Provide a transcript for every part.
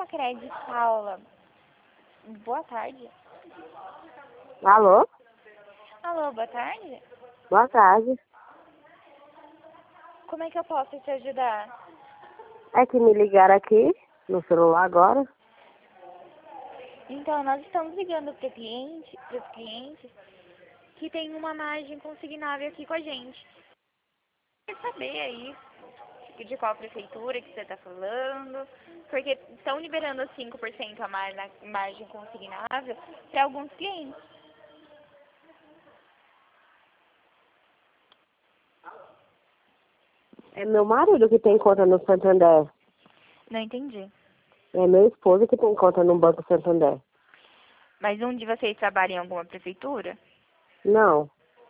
a Cred Paula. Boa tarde. Alô? Alô, boa tarde. Boa tarde. Como é que eu posso te ajudar? É que me ligaram aqui no celular agora. Então, nós estamos ligando para os clientes que tem uma margem consignável aqui com a gente. Quer saber aí de qual prefeitura que você está falando, porque estão liberando 5% a mais na margem consignável para alguns clientes. É meu marido que tem conta no Santander. Não entendi. É meu esposo que tem conta no Banco Santander. Mas um de vocês trabalha em alguma prefeitura? Não,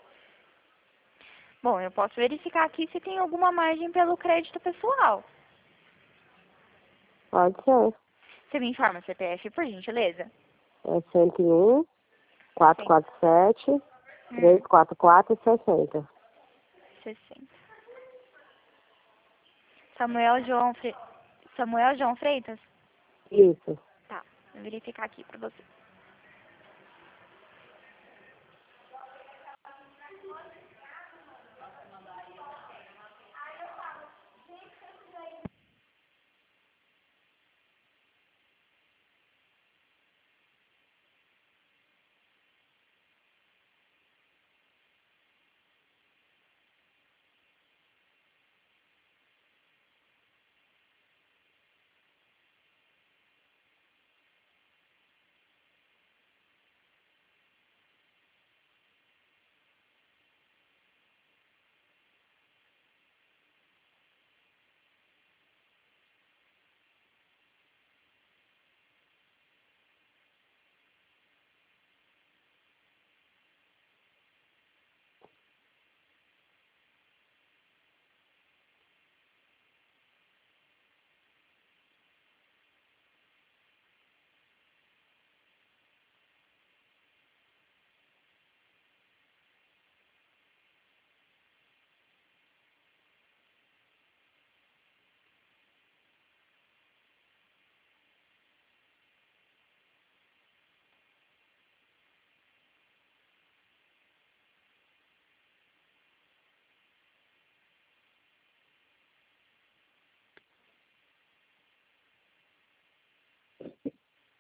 Bom, eu posso verificar aqui se tem alguma margem pelo crédito pessoal. pode ser. Você me informa CPF, por gentileza? É 101, 447, Hum, 344 e 60. 60. Samuel João Freitas? Isso. Tá, vou verificar aqui pra você.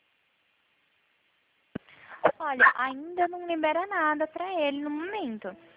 Olha, ainda não libera nada pra ele no momento.